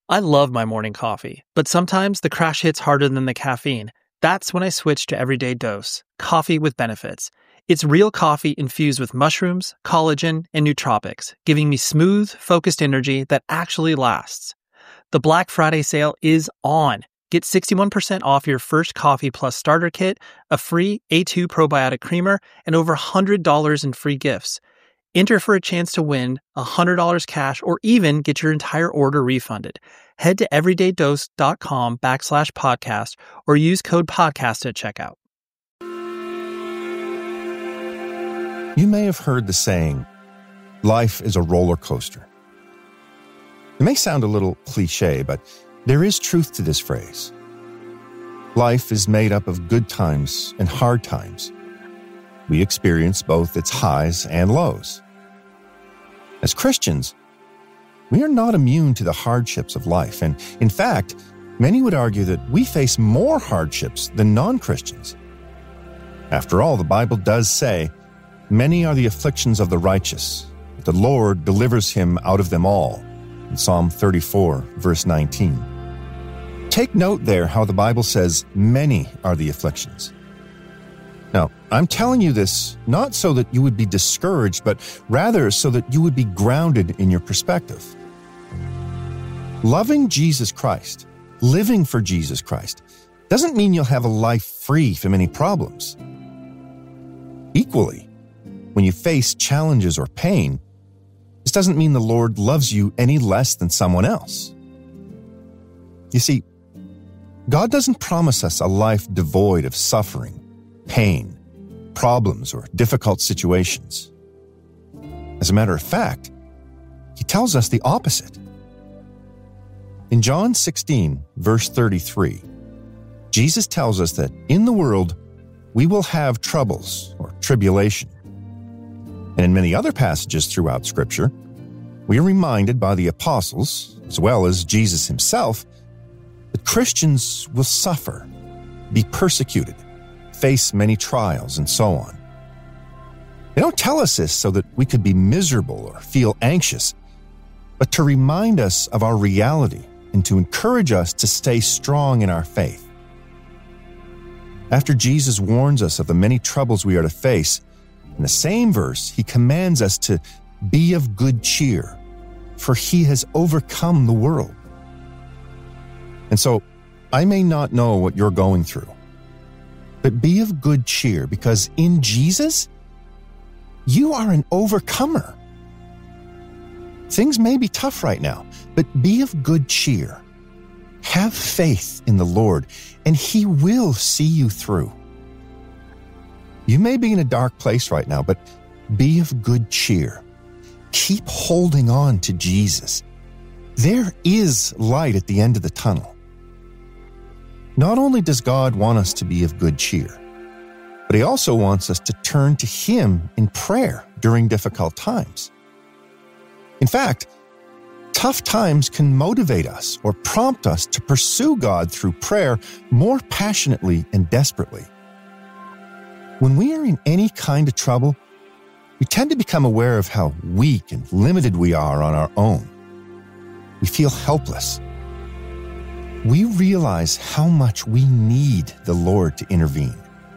I love my morning coffee, but sometimes the crash hits harder than the caffeine. That's when I switch to Everyday Dose, coffee with benefits. It's real coffee infused with mushrooms, collagen, and nootropics, giving me smooth, focused energy that actually lasts. The Black Friday sale is on. Get 61% off your first Coffee Plus starter kit, a free A2 probiotic creamer, and over $100 in free gifts. Enter for a chance to win $100 cash or even get your entire order refunded. Head to everydaydose.com/podcast or use code podcast at checkout. You may have heard the saying, life is a roller coaster. It may sound a little cliche, but there is truth to this phrase. Life is made up of good times and hard times. We experience both its highs and lows. As Christians, we are not immune to the hardships of life, and in fact, many would argue that we face more hardships than non-Christians. After all, the Bible does say, "Many are the afflictions of the righteous, but the Lord delivers him out of them all," in Psalm 34, verse 19. Take note there how the Bible says, "Many are the afflictions." Now, I'm telling you this not so that you would be discouraged, but rather so that you would be grounded in your perspective. Loving Jesus Christ, living for Jesus Christ, doesn't mean you'll have a life free from any problems. Equally, when you face challenges or pain, this doesn't mean the Lord loves you any less than someone else. You see, God doesn't promise us a life devoid of suffering, pain, problems, or difficult situations. As a matter of fact, He tells us the opposite. In John 16, verse 33, Jesus tells us that in the world we will have troubles or tribulation. And in many other passages throughout Scripture, we are reminded by the apostles, as well as Jesus himself, that Christians will suffer, be persecuted, face many trials, and so on. They don't tell us this so that we could be miserable or feel anxious, but to remind us of our reality and to encourage us to stay strong in our faith. After Jesus warns us of the many troubles we are to face, in the same verse, he commands us to be of good cheer, for he has overcome the world. And so, I may not know what you're going through, but be of good cheer, because in Jesus, you are an overcomer. Things may be tough right now, but be of good cheer. Have faith in the Lord, and He will see you through. You may be in a dark place right now, but be of good cheer. Keep holding on to Jesus. There is light at the end of the tunnel. Not only does God want us to be of good cheer, but He also wants us to turn to Him in prayer during difficult times. In fact, tough times can motivate us or prompt us to pursue God through prayer more passionately and desperately. When we are in any kind of trouble, we tend to become aware of how weak and limited we are on our own. We feel helpless. We realize how much we need the Lord to intervene.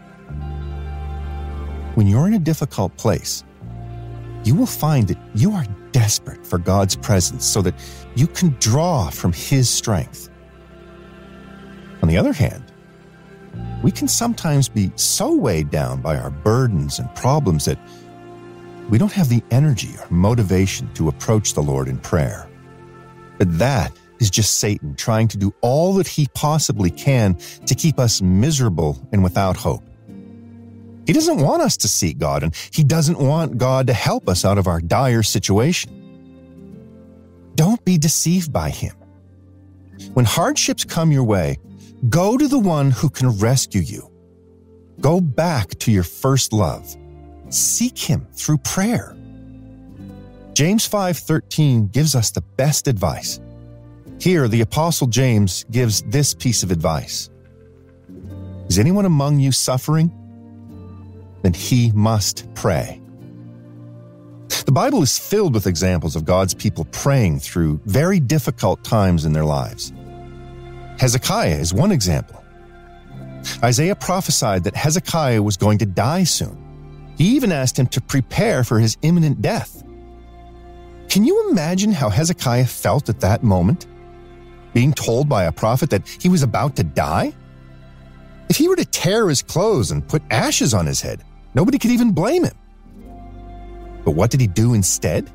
When you're in a difficult place, you will find that you are desperate for God's presence so that you can draw from His strength. On the other hand, we can sometimes be so weighed down by our burdens and problems that we don't have the energy or motivation to approach the Lord in prayer. But that is just Satan trying to do all that he possibly can to keep us miserable and without hope. He doesn't want us to seek God, and he doesn't want God to help us out of our dire situation. Don't be deceived by him. When hardships come your way, go to the one who can rescue you. Go back to your first love. Seek him through prayer. James 5:13 gives us the best advice. Here, the Apostle James gives this piece of advice. Is anyone among you suffering? Then he must pray. The Bible is filled with examples of God's people praying through very difficult times in their lives. Hezekiah is one example. Isaiah prophesied that Hezekiah was going to die soon. He even asked him to prepare for his imminent death. Can you imagine how Hezekiah felt at that moment? Being told by a prophet that he was about to die? If he were to tear his clothes and put ashes on his head, nobody could even blame him. But what did he do instead?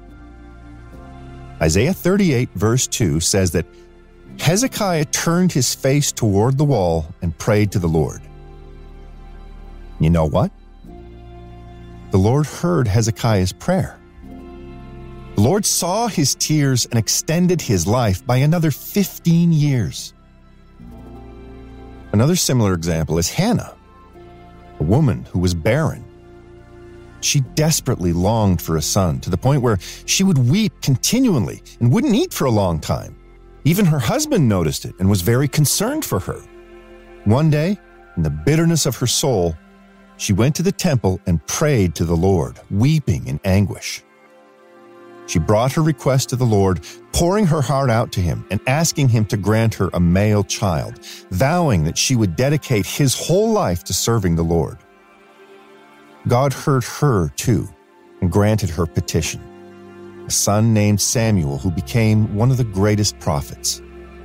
Isaiah 38 verse 2 says that Hezekiah turned his face toward the wall and prayed to the Lord. You know what? The Lord heard Hezekiah's prayer. The Lord saw his tears and extended his life by another 15 years. Another similar example is Hannah, a woman who was barren. She desperately longed for a son to the point where she would weep continually and wouldn't eat for a long time. Even her husband noticed it and was very concerned for her. One day, in the bitterness of her soul, she went to the temple and prayed to the Lord, weeping in anguish. She brought her request to the Lord, pouring her heart out to him and asking him to grant her a male child, vowing that she would dedicate his whole life to serving the Lord. God heard her too and granted her petition, a son named Samuel who became one of the greatest prophets.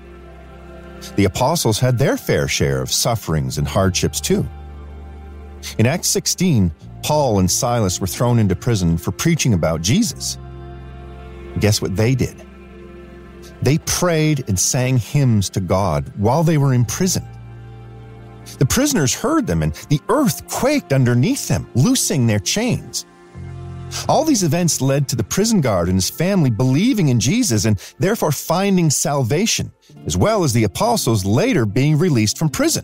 The apostles had their fair share of sufferings and hardships too. In Acts 16, Paul and Silas were thrown into prison for preaching about Jesus. Guess what they did? They prayed and sang hymns to God while they were in prison. The prisoners heard them and the earth quaked underneath them, loosing their chains. All these events led to the prison guard and his family believing in Jesus and therefore finding salvation, as well as the apostles later being released from prison.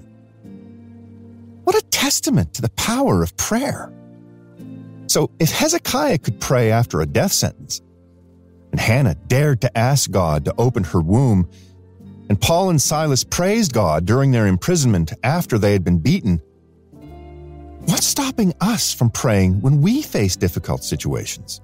What a testament to the power of prayer. So if Hezekiah could pray after a death sentence, and Hannah dared to ask God to open her womb, and Paul and Silas praised God during their imprisonment after they had been beaten, what's stopping us from praying when we face difficult situations?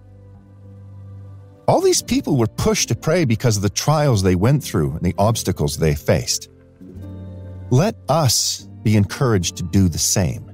All these people were pushed to pray because of the trials they went through and the obstacles they faced. Let us be encouraged to do the same.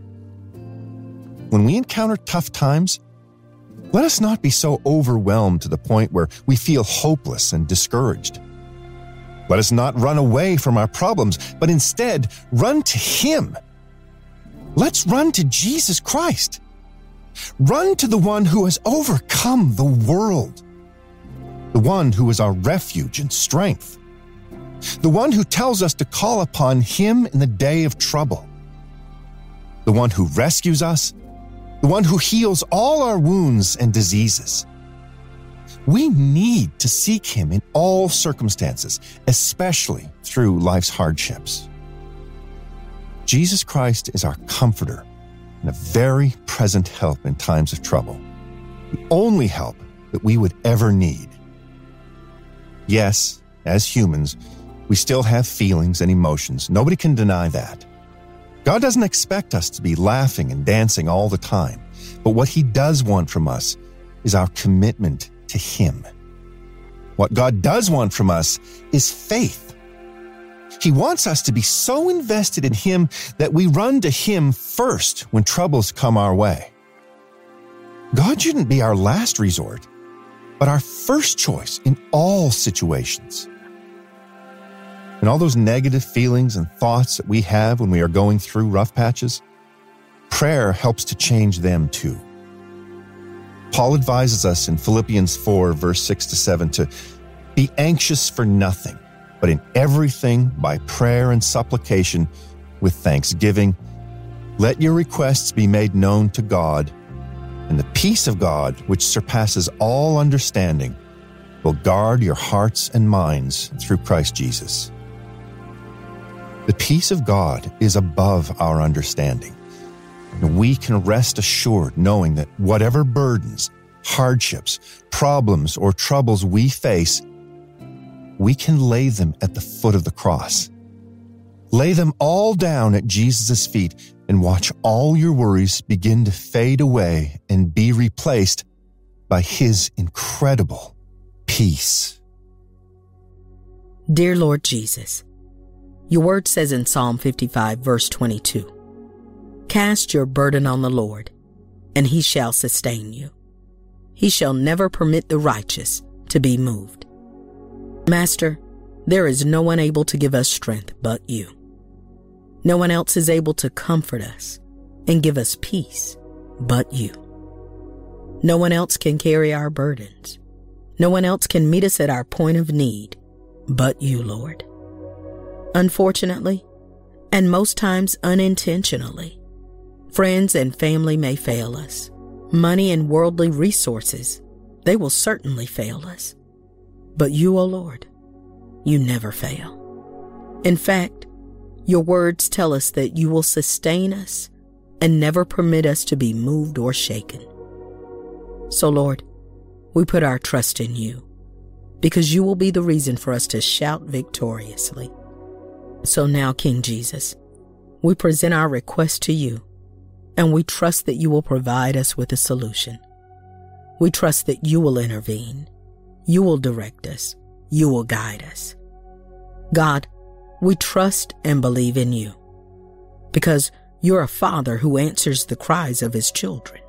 When we encounter tough times, let us not be so overwhelmed to the point where we feel hopeless and discouraged. Let us not run away from our problems, but instead run to Him. Let's run to Jesus Christ. Run to the one who has overcome the world, the one who is our refuge and strength, the one who tells us to call upon Him in the day of trouble, the one who rescues us, the one who heals all our wounds and diseases. We need to seek Him in all circumstances, especially through life's hardships. Jesus Christ is our comforter and a very present help in times of trouble, the only help that we would ever need. Yes, as humans, we still have feelings and emotions. Nobody can deny that. God doesn't expect us to be laughing and dancing all the time, but what He does want from us is our commitment to Him. What God does want from us is faith. He wants us to be so invested in Him that we run to Him first when troubles come our way. God shouldn't be our last resort, but our first choice in all situations. And all those negative feelings and thoughts that we have when we are going through rough patches, prayer helps to change them too. Paul advises us in Philippians 4, verse 6-7 to be anxious for nothing, but in everything by prayer and supplication with thanksgiving, let your requests be made known to God, and the peace of God, which surpasses all understanding, will guard your hearts and minds through Christ Jesus. The peace of God is above our understanding, and we can rest assured knowing that whatever burdens, hardships, problems, or troubles we face, we can lay them at the foot of the cross. Lay them all down at Jesus' feet and watch all your worries begin to fade away and be replaced by His incredible peace. Dear Lord Jesus, your word says in Psalm 55, verse 22, "Cast your burden on the Lord, and He shall sustain you. He shall never permit the righteous to be moved." Master, there is no one able to give us strength but you. No one else is able to comfort us and give us peace but you. No one else can carry our burdens. No one else can meet us at our point of need but you, Lord. Unfortunately, and most times unintentionally, friends and family may fail us. Money and worldly resources, they will certainly fail us. But you, O Lord, you never fail. In fact, your words tell us that you will sustain us and never permit us to be moved or shaken. So, Lord, we put our trust in you because you will be the reason for us to shout victoriously. So now, King Jesus, we present our request to you, and we trust that you will provide us with a solution. We trust that you will intervene. You will direct us. You will guide us. God, we trust and believe in you because you're a Father who answers the cries of his children.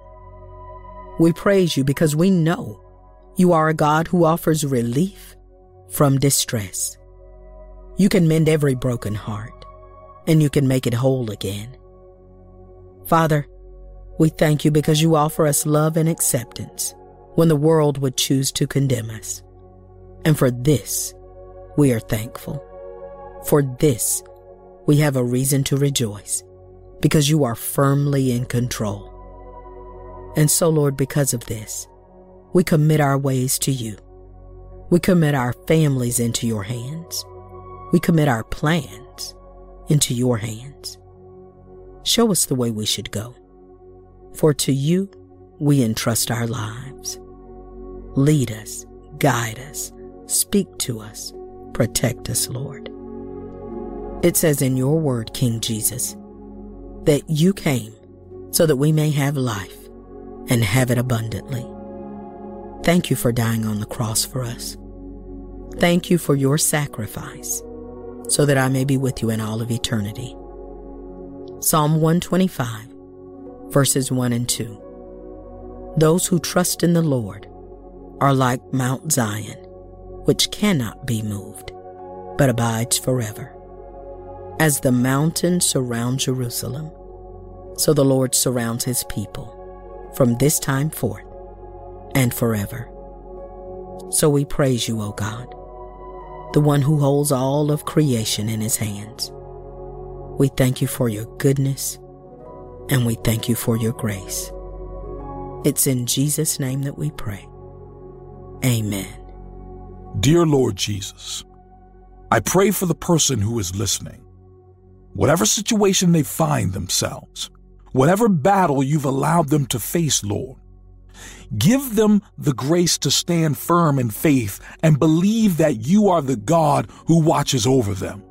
We praise you because we know you are a God who offers relief from distress. You can mend every broken heart, and you can make it whole again. Father, we thank you because you offer us love and acceptance when the world would choose to condemn us. And for this, we are thankful. For this, we have a reason to rejoice because you are firmly in control. And so, Lord, because of this, we commit our ways to you. We commit our families into your hands. We commit our plans into your hands. Show us the way we should go. For to you, we entrust our lives. Lead us, guide us, speak to us, protect us, Lord. It says in your word, King Jesus, that you came so that we may have life and have it abundantly. Thank you for dying on the cross for us. Thank you for your sacrifice so that I may be with you in all of eternity. Psalm 125, verses 1 and 2. Those who trust in the Lord are like Mount Zion, which cannot be moved, but abides forever. As the mountains surround Jerusalem, so the Lord surrounds his people from this time forth and forever. So we praise you, O God, the one who holds all of creation in his hands. We thank you for your goodness, and we thank you for your grace. It's in Jesus' name that we pray. Amen. Dear Lord Jesus, I pray for the person who is listening. Whatever situation they find themselves, whatever battle you've allowed them to face, Lord, give them the grace to stand firm in faith and believe that you are the God who watches over them.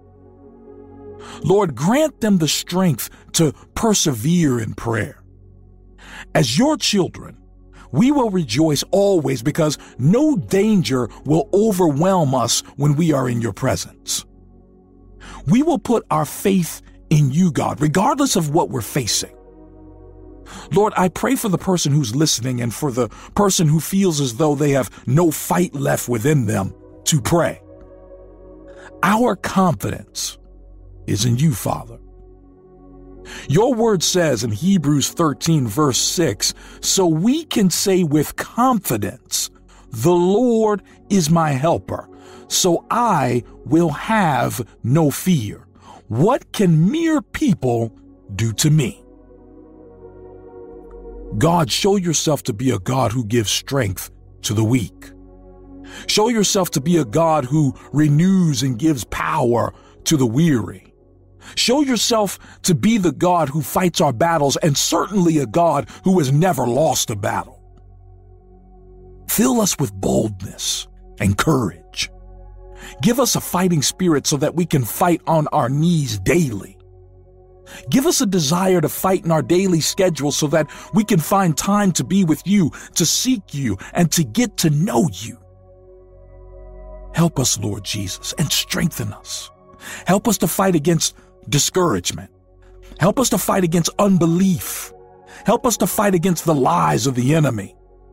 Lord, grant them the strength to persevere in prayer. As your children, we will rejoice always because no danger will overwhelm us when we are in your presence. We will put our faith in you, God, regardless of what we're facing. Lord, I pray for the person who's listening and for the person who feels as though they have no fight left within them to pray. Our confidence is in you, Father. Your word says in Hebrews 13, verse 6, so we can say with confidence, the Lord is my helper, so I will have no fear. What can mere people do to me? God, show yourself to be a God who gives strength to the weak. Show yourself to be a God who renews and gives power to the weary. Show yourself to be the God who fights our battles and certainly a God who has never lost a battle. Fill us with boldness and courage. Give us a fighting spirit so that we can fight on our knees daily. Give us a desire to fight in our daily schedule so that we can find time to be with you, to seek you, and to get to know you. Help us, Lord Jesus, and strengthen us. Help us to fight against discouragement. Help us to fight against unbelief. Help us to fight against the lies of the enemy.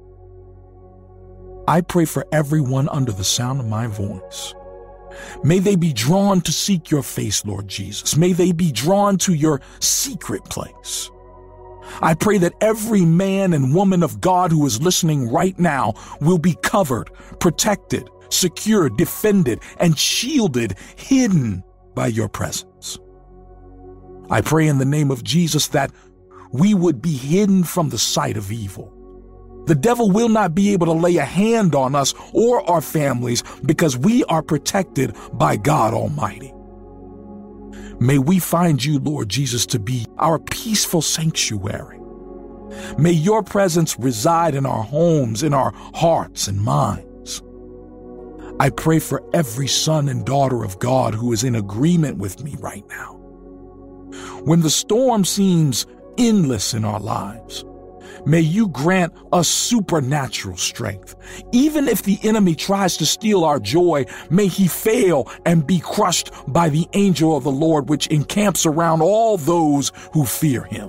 I pray for everyone under the sound of my voice. May they be drawn to seek your face, Lord Jesus. May they be drawn to your secret place. I pray that every man and woman of God who is listening right now will be covered, protected, secured, defended, and shielded, hidden by your presence. I pray in the name of Jesus that we would be hidden from the sight of evil. The devil will not be able to lay a hand on us or our families because we are protected by God Almighty. May we find you, Lord Jesus, to be our peaceful sanctuary. May your presence reside in our homes, in our hearts and minds. I pray for every son and daughter of God who is in agreement with me right now. When the storm seems endless in our lives, may you grant us supernatural strength. Even if the enemy tries to steal our joy, may he fail and be crushed by the angel of the Lord, which encamps around all those who fear him.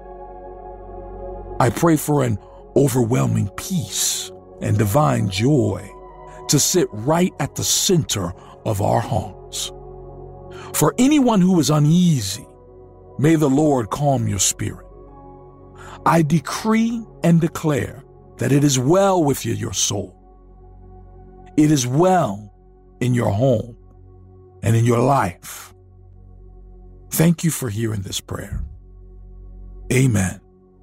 I pray for an overwhelming peace and divine joy to sit right at the center of our hearts. For anyone who is uneasy, may the Lord calm your spirit. I decree and declare that it is well with you, your soul. It is well in your home and in your life. Thank you for hearing this prayer. Amen.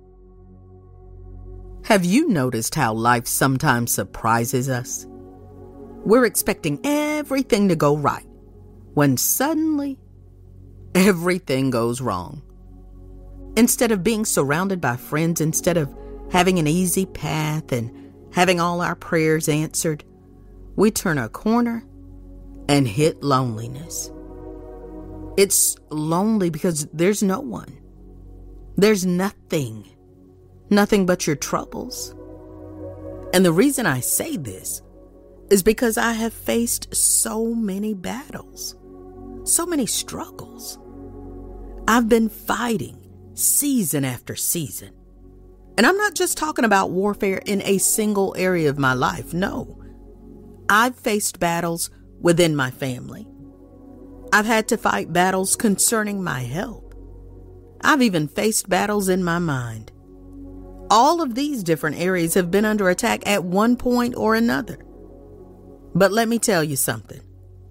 Have you noticed how life sometimes surprises us? We're expecting everything to go right, when suddenly everything goes wrong. Instead of being surrounded by friends, instead of having an easy path and having all our prayers answered, we turn a corner and hit loneliness. It's lonely because there's no one. There's nothing but your troubles. And the reason I say this is because I have faced so many battles, so many struggles. I've been fighting season after season. And I'm not just talking about warfare in a single area of my life. No, I've faced battles within my family. I've had to fight battles concerning my health. I've even faced battles in my mind. All of these different areas have been under attack at one point or another. But let me tell you something.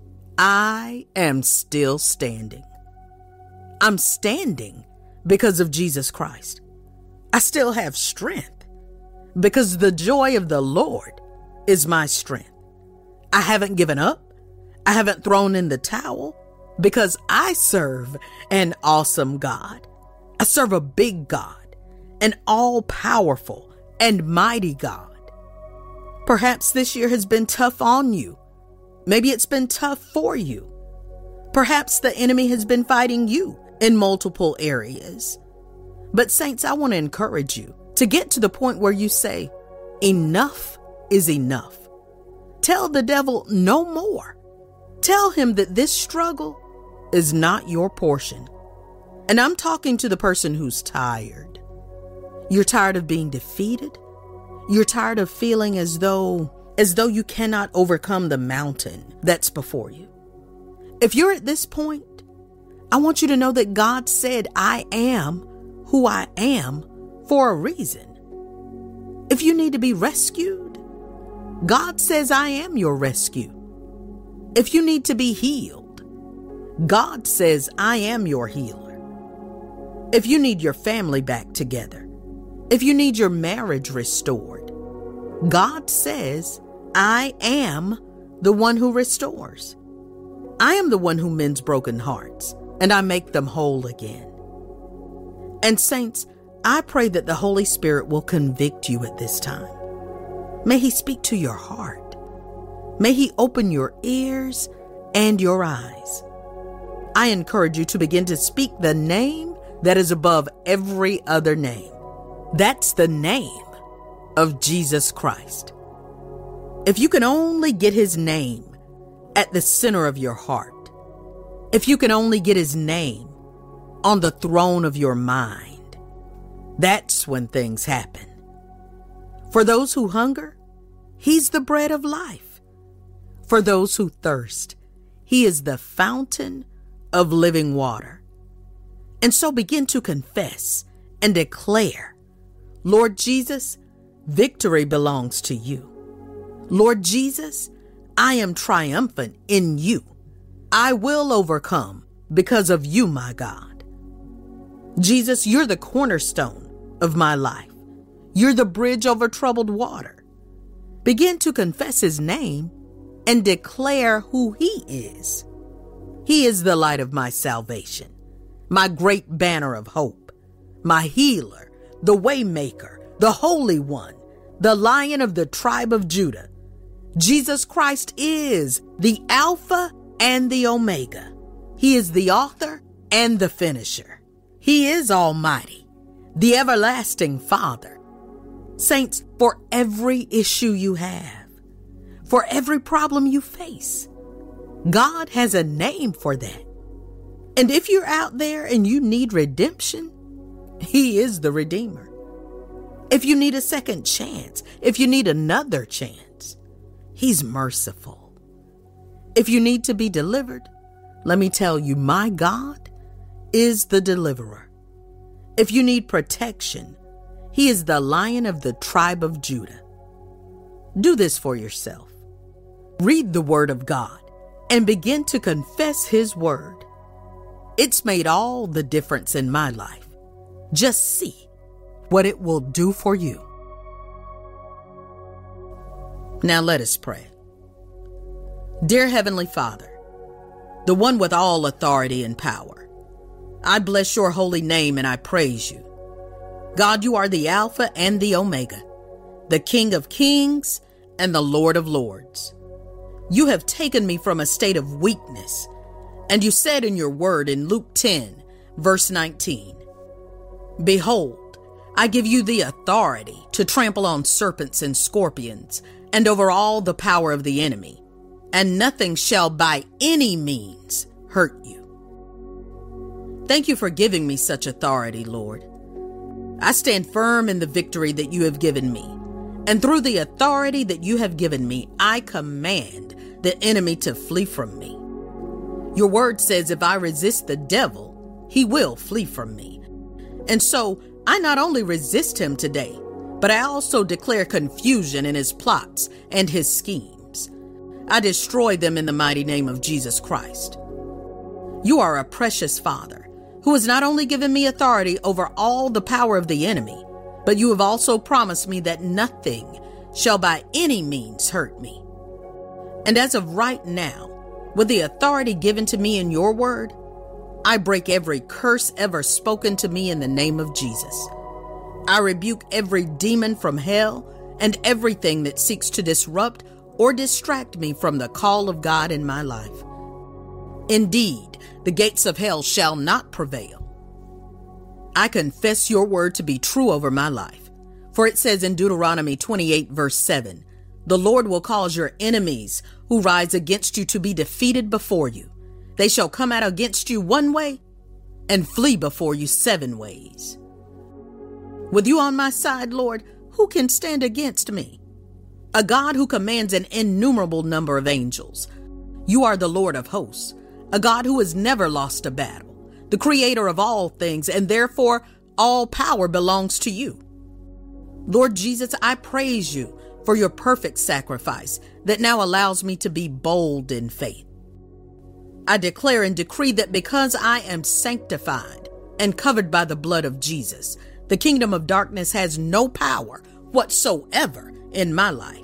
I am still standing. I'm standing because of Jesus Christ. I still have strength because the joy of the Lord is my strength. I haven't given up. I haven't thrown in the towel because I serve an awesome God. I serve a big God, an all-powerful and mighty God. Perhaps this year has been tough on you. Maybe it's been tough for you. Perhaps the enemy has been fighting you in multiple areas. But saints, I want to encourage you to get to the point where you say, enough is enough. Tell the devil no more. Tell him that this struggle is not your portion. And I'm talking to the person who's tired. You're tired of being defeated. You're tired of feeling as though you cannot overcome the mountain that's before you. If you're at this point, I want you to know that God said, I am who I am for a reason. If you need to be rescued, God says, I am your rescue. If you need to be healed, God says, I am your healer. If you need your family back together, if you need your marriage restored, God says, I am the one who restores. I am the one who mends broken hearts, and I make them whole again. And saints, I pray that the Holy Spirit will convict you at this time. May He speak to your heart. May He open your ears and your eyes. I encourage you to begin to speak the name that is above every other name. That's the name of Jesus Christ. If you can only get his name at the center of your heart, if you can only get his name on the throne of your mind, that's when things happen. For those who hunger, he's the bread of life. For those who thirst, he is the fountain of living water. And so begin to confess and declare, Lord Jesus, victory belongs to you. Lord Jesus, I am triumphant in you. I will overcome because of you, my God. Jesus, you're the cornerstone of my life. You're the bridge over troubled water. Begin to confess his name and declare who he is. He is the light of my salvation, my great banner of hope, my healer, the waymaker, the Holy One, the Lion of the tribe of Judah. Jesus Christ is the Alpha and the Omega. He is the author and the finisher. He is Almighty, the everlasting Father. Saints, for every issue you have, for every problem you face, God has a name for that. And if you're out there and you need redemption, he is the Redeemer. If you need a second chance, if you need another chance, he's merciful. If you need to be delivered, let me tell you, my God is the deliverer. If you need protection, he is the Lion of the tribe of Judah. Do this for yourself. Read the Word of God and begin to confess his word. It's made all the difference in my life. Just see what it will do for you. Now let us pray. Dear Heavenly Father, the one with all authority and power, I bless your holy name and I praise you. God, you are the Alpha and the Omega, the King of kings and the Lord of lords. You have taken me from a state of weakness, and you said in your word in Luke 10, verse 19, Behold, I give you the authority to trample on serpents and scorpions and over all the power of the enemy, and nothing shall by any means hurt you. Thank you for giving me such authority, Lord. I stand firm in the victory that you have given me, and through the authority that you have given me, I command the enemy to flee from me. Your word says if I resist the devil, he will flee from me. And so I not only resist him today, but I also declare confusion in his plots and his schemes. I destroy them in the mighty name of Jesus Christ. You are a precious Father who has not only given me authority over all the power of the enemy, but you have also promised me that nothing shall by any means hurt me. And as of right now, with the authority given to me in your word, I break every curse ever spoken to me in the name of Jesus. I rebuke every demon from hell and everything that seeks to disrupt or distract me from the call of God in my life. Indeed, the gates of hell shall not prevail. I confess your word to be true over my life. For it says in Deuteronomy 28, verse 7, The Lord will cause your enemies who rise against you to be defeated before you. They shall come out against you one way and flee before you 7 ways. With you on my side, Lord, who can stand against me? A God who commands an innumerable number of angels. You are the Lord of hosts, a God who has never lost a battle, the creator of all things, and therefore all power belongs to you. Lord Jesus, I praise you for your perfect sacrifice that now allows me to be bold in faith. I declare and decree that because I am sanctified and covered by the blood of Jesus, the kingdom of darkness has no power whatsoever in my life.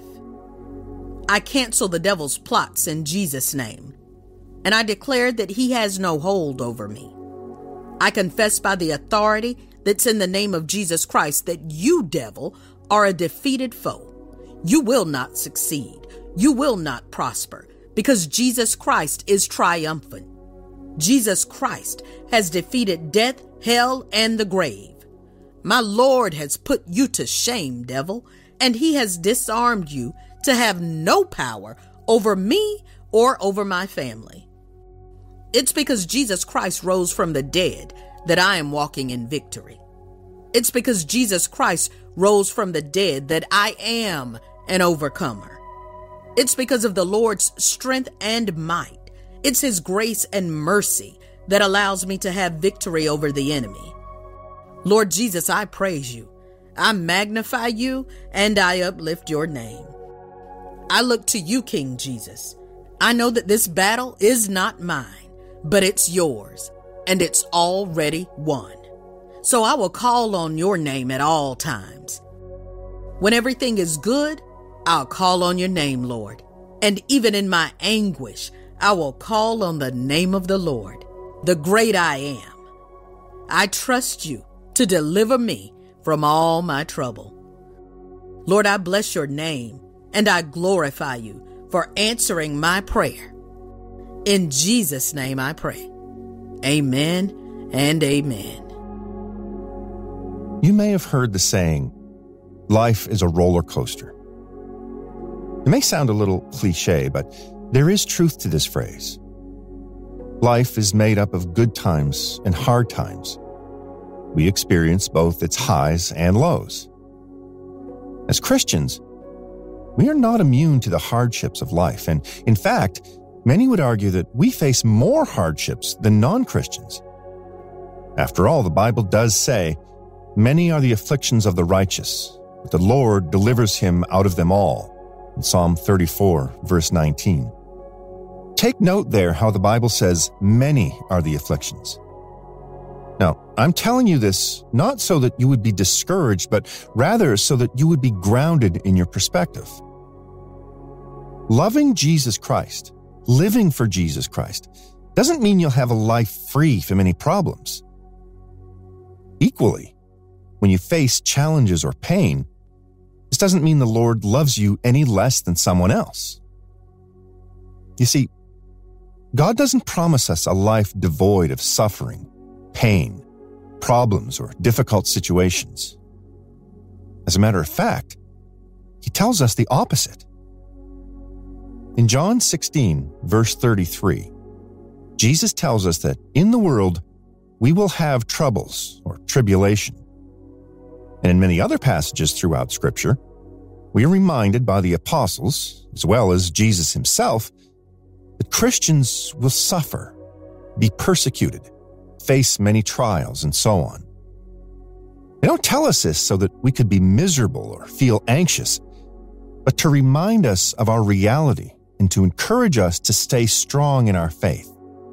I cancel the devil's plots in Jesus' name, and I declare that he has no hold over me. I confess by the authority that's in the name of Jesus Christ that you, devil, are a defeated foe. You will not succeed. You will not prosper, because Jesus Christ is triumphant. Jesus Christ has defeated death, hell, and the grave. My Lord has put you to shame, devil, and he has disarmed you to have no power over me or over my family. It's because Jesus Christ rose from the dead that I am walking in victory. It's because Jesus Christ rose from the dead that I am an overcomer. It's because of the Lord's strength and might. It's His grace and mercy that allows me to have victory over the enemy. Lord Jesus, I praise you. I magnify you and I uplift your name. I look to you, King Jesus. I know that this battle is not mine, but it's yours, and it's already won. So I will call on your name at all times. When everything is good, I'll call on your name, Lord. And even in my anguish, I will call on the name of the Lord, the great I am. I trust you to deliver me from all my trouble. Lord, I bless your name and I glorify you for answering my prayer. In Jesus' name I pray. Amen and amen. You may have heard the saying, life is a roller coaster. It may sound a little cliche, but there is truth to this phrase. Life is made up of good times and hard times. We experience both its highs and lows. As Christians, we are not immune to the hardships of life, and in fact, many would argue that we face more hardships than non-Christians. After all, the Bible does say, "Many are the afflictions of the righteous, but the Lord delivers him out of them all," in Psalm 34, verse 19. Take note there how the Bible says, "Many are the afflictions." Now, I'm telling you this not so that you would be discouraged, but rather so that you would be grounded in your perspective. Loving Jesus Christ, living for Jesus Christ, doesn't mean you'll have a life free from any problems. Equally, when you face challenges or pain, this doesn't mean the Lord loves you any less than someone else. You see, God doesn't promise us a life devoid of suffering, pain, problems, or difficult situations. As a matter of fact, He tells us the opposite. In John 16, verse 33, Jesus tells us that in the world we will have troubles or tribulation. And in many other passages throughout Scripture, we are reminded by the apostles, as well as Jesus himself, that Christians will suffer, be persecuted, face many trials, and so on. They don't tell us this so that we could be miserable or feel anxious, but to remind us of our reality and to encourage us to stay strong in our faith.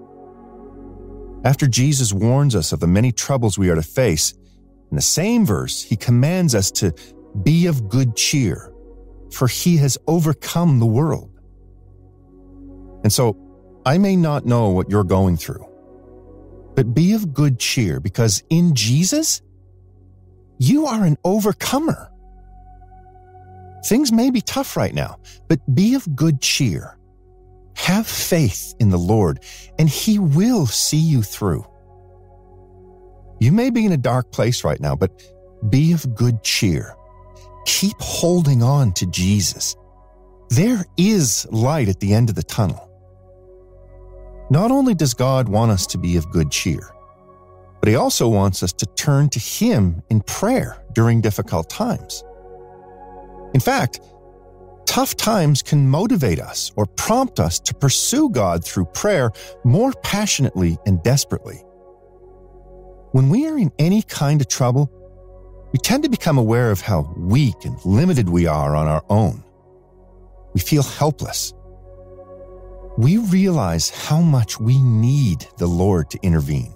After Jesus warns us of the many troubles we are to face, in the same verse, He commands us to be of good cheer, for He has overcome the world. And so, I may not know what you're going through, but be of good cheer, because in Jesus, you are an overcomer. Things may be tough right now, but be of good cheer. Have faith in the Lord, and He will see you through. You may be in a dark place right now, but be of good cheer. Keep holding on to Jesus. There is light at the end of the tunnel. Not only does God want us to be of good cheer, but He also wants us to turn to Him in prayer during difficult times. In fact, tough times can motivate us or prompt us to pursue God through prayer more passionately and desperately. When we are in any kind of trouble, we tend to become aware of how weak and limited we are on our own. We feel helpless. We realize how much we need the Lord to intervene.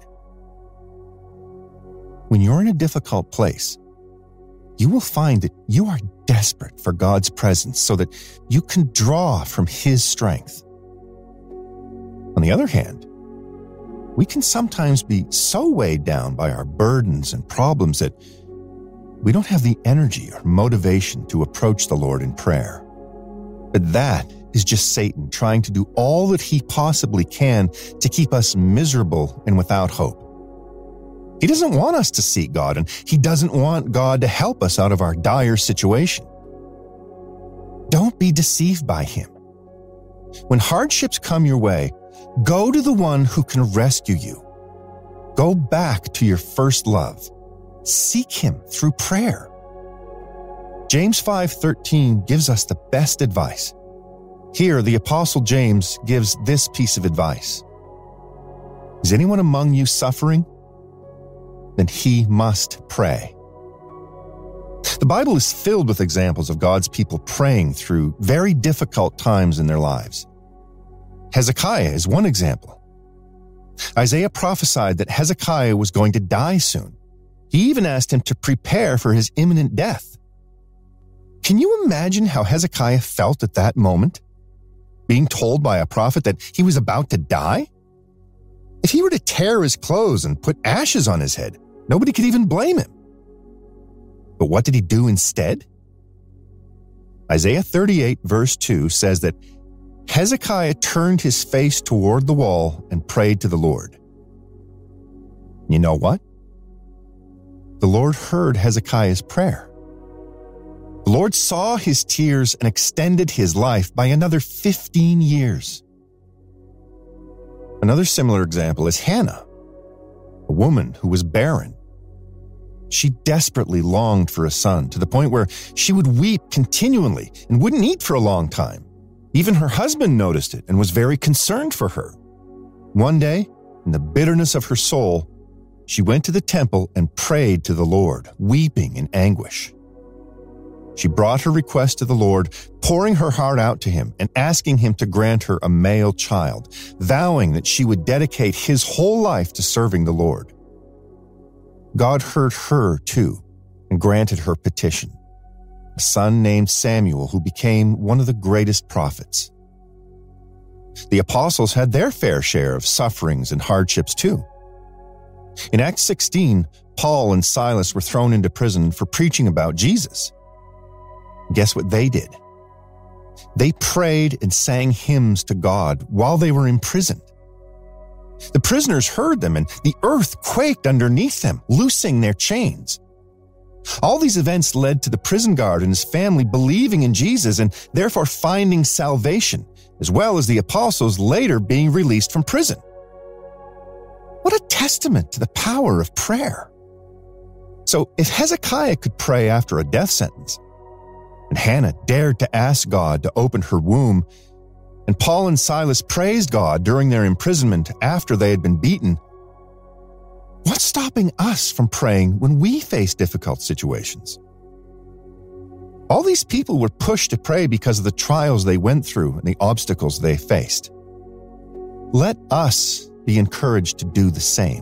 When you're in a difficult place, you will find that you are desperate for God's presence so that you can draw from His strength. On the other hand, we can sometimes be so weighed down by our burdens and problems that we don't have the energy or motivation to approach the Lord in prayer. But that is just Satan trying to do all that he possibly can to keep us miserable and without hope. He doesn't want us to seek God, and He doesn't want God to help us out of our dire situation. Don't be deceived by Him. When hardships come your way, go to the one who can rescue you. Go back to your first love. Seek Him through prayer. James 5:13 gives us the best advice. Here, the Apostle James gives this piece of advice. Is anyone among you suffering? Then he must pray. The Bible is filled with examples of God's people praying through very difficult times in their lives. Hezekiah is one example. Isaiah prophesied that Hezekiah was going to die soon. He even asked him to prepare for his imminent death. Can you imagine how Hezekiah felt at that moment? Being told by a prophet that he was about to die? If he were to tear his clothes and put ashes on his head, nobody could even blame him. But what did he do instead? Isaiah 38 verse 2 says that Hezekiah turned his face toward the wall and prayed to the Lord. You know what? The Lord heard Hezekiah's prayer. The Lord saw his tears and extended his life by another 15 years. Another similar example is Hannah, a woman who was barren. She desperately longed for a son to the point where she would weep continually and wouldn't eat for a long time. Even her husband noticed it and was very concerned for her. One day, in the bitterness of her soul, she went to the temple and prayed to the Lord, weeping in anguish. She brought her request to the Lord, pouring her heart out to Him and asking Him to grant her a male child, vowing that she would dedicate His whole life to serving the Lord. God heard her too and granted her petition, a son named Samuel who became one of the greatest prophets. The apostles had their fair share of sufferings and hardships too. In Acts 16, Paul and Silas were thrown into prison for preaching about Jesus. Guess what they did? They prayed and sang hymns to God while they were imprisoned. The prisoners heard them and the earth quaked underneath them, loosing their chains. All these events led to the prison guard and his family believing in Jesus and therefore finding salvation, as well as the apostles later being released from prison. What a testament to the power of prayer. So if Hezekiah could pray after a death sentence, and Hannah dared to ask God to open her womb, and Paul and Silas praised God during their imprisonment after they had been beaten, what's stopping us from praying when we face difficult situations? All these people were pushed to pray because of the trials they went through and the obstacles they faced. Let us be encouraged to do the same.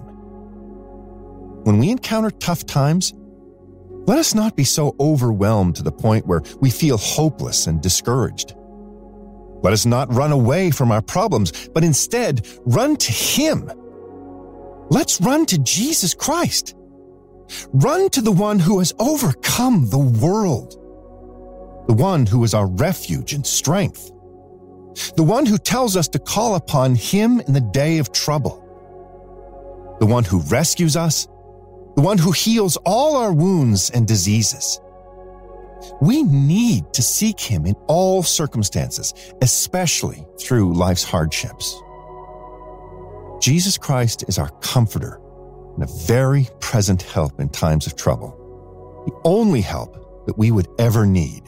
When we encounter tough times, let us not be so overwhelmed to the point where we feel hopeless and discouraged. Let us not run away from our problems, but instead run to Him. Let's run to Jesus Christ. Run to the one who has overcome the world. The one who is our refuge and strength. The one who tells us to call upon Him in the day of trouble. The one who rescues us. The one who heals all our wounds and diseases. We need to seek Him in all circumstances, especially through life's hardships. Jesus Christ is our comforter and a very present help in times of trouble, the only help that we would ever need.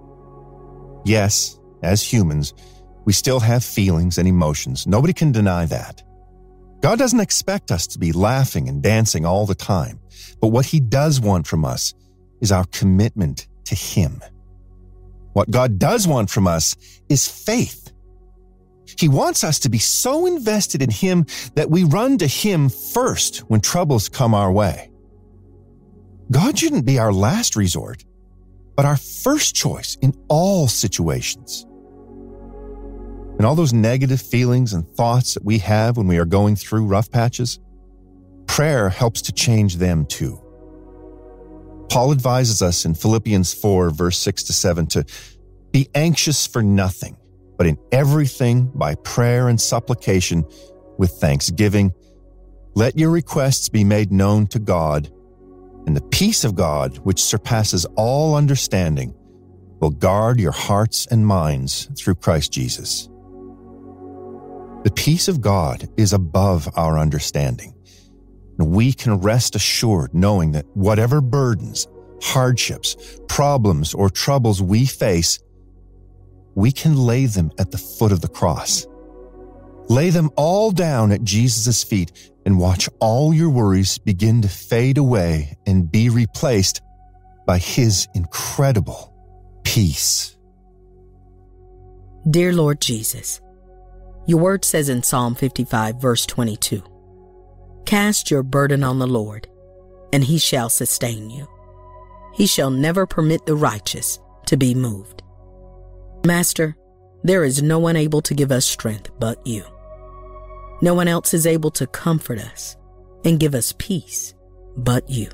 Yes, as humans, we still have feelings and emotions. Nobody can deny that. God doesn't expect us to be laughing and dancing all the time, but what He does want from us is our commitment to Him. What God does want from us is faith. He wants us to be so invested in Him that we run to Him first when troubles come our way. God shouldn't be our last resort, but our first choice in all situations. And all those negative feelings and thoughts that we have when we are going through rough patches, prayer helps to change them too. Paul advises us in Philippians 4, verse 6-7 to be anxious for nothing, but in everything by prayer and supplication with thanksgiving, Let your requests be made known to God, and the peace of God, which surpasses all understanding, will guard your hearts and minds through Christ Jesus. The peace of God is above our understanding, and we can rest assured knowing that whatever burdens, hardships, problems, or troubles we face, we can lay them at the foot of the cross. Lay them all down at Jesus' feet and watch all your worries begin to fade away and be replaced by His incredible peace. Dear Lord Jesus, your word says in Psalm 55, verse 22, "Cast your burden on the Lord, and He shall sustain you. He shall never permit the righteous to be moved." Master, there is no one able to give us strength but you. No one else is able to comfort us and give us peace but you.